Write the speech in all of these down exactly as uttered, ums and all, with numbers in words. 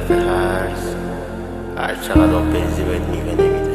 دفعه هست هر چقدر آب بریزی بهت میوه نمیده.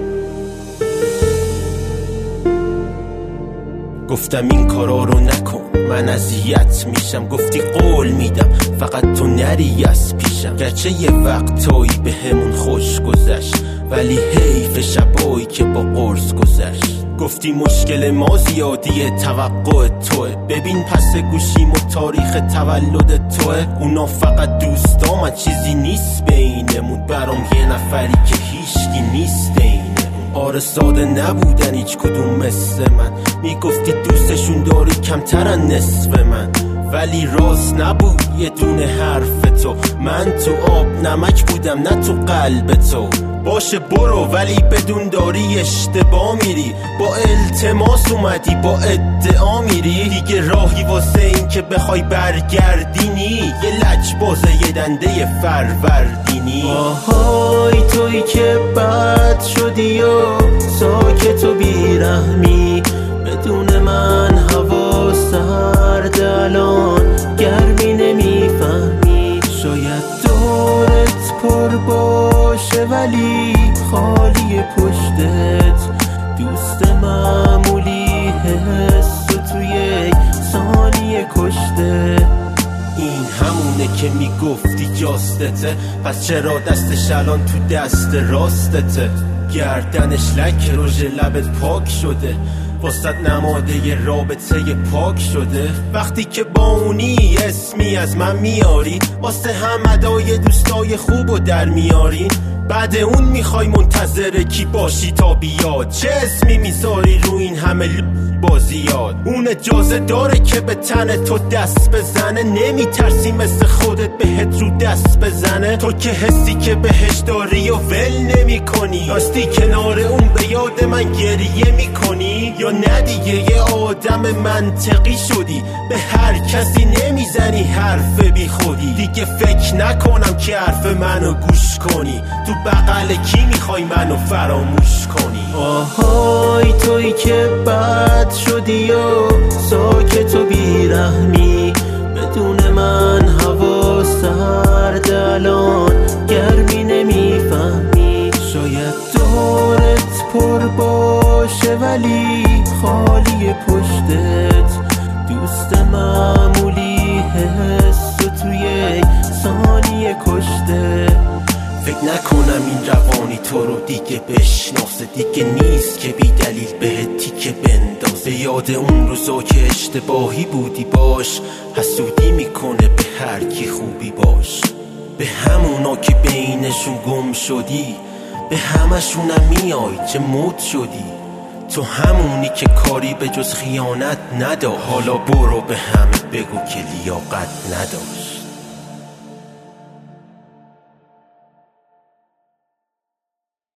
گفتم این کارا رو نکن من اذیت میشم، گفتی قول میدم فقط تو نری از پیشم. گرچه یه وقتایی به همون خوش گذشت ولی حیف شبایی که با قرص گذشت. گفتی مشکل ما زیادیه توقع توه، ببین پس گوشیم و تاریخ تولد توه. اونا فقط دوستام چیزی نیست بینمون، برام یه نفری که هیچکی نیست اینمون. آره ساده نبودن هیچ کدوم مثل من، میگفتی دوستشون داری کمترن نصف من، ولی راست نبود یه دونه حرف تو. من تو آب نمک بودم نه تو قلب تو. باشه برو ولی بدون داری اشتباه میری، با التماس اومدی با ادعا میری. دیگه راهی واسه این که بخوای برگردینی، یه لجبازه یه دنده فروردینی. آهای تویی که بد شدی و ساکت و بیرحمی، بدون من هوا سرد الان گرمی نمیفهمی. شاید دورت پر باشه ولی خالی پشتت، دوست معمولی حس تو یک ثانیه کشته. این همونه که میگفتی جاستته، پس چرا دستش الان تو دست راستته؟ گردنش لک رژ لبت پاک شده، واسط نماده ی رابطه پاک شده. وقتی که با اونی اسمی از من میاری، واسه هم ادای دوستای خوبو در میاری. بعد اون میخوای منتظر کی باشی تا بیاد؟ چه اسمی میذاری رو این همه بازیات؟ اون اجازه داره که به تن تو دست بزنه؟ نمیترسی مثل خودت بهت رو دست بزنه؟ تو که حسی که بهش داری و ول نمی کنی، راستی کنار اون به یاد من گریه میکنی؟ یا نه دیگه یه آدم منطقی شدی، به هر کسی نمیزنی حرف بی خودی؟ دیگه فکر نکنم که حرف منو گوش کنی، تو بغل کی میخوای منو فراموش کنی؟ آهای تویی که بد شدی و ساکت و بیرحمی، بدون من هوا سرد الان گرمی نمیفهمی. شاید دورت پر باشه ولی خالی پشتت، دوست معمولی حس تو یک ثانیه کشته. فکر نکنم این روانی تو رو دیگه بشناسه، دیگه نیست که بی دلیل بهت تیکه بندازه. یاد اون روزا که اشتباهی بودی باش، حسودی میکنه به هر کی خوبی باش. به همونا که بینشون گم شدی، به همشونم میای چه مد شدی. تو همونی که کاری به جز خیانت نداشت، حالا برو به همه بگو که لیاقت نداشت.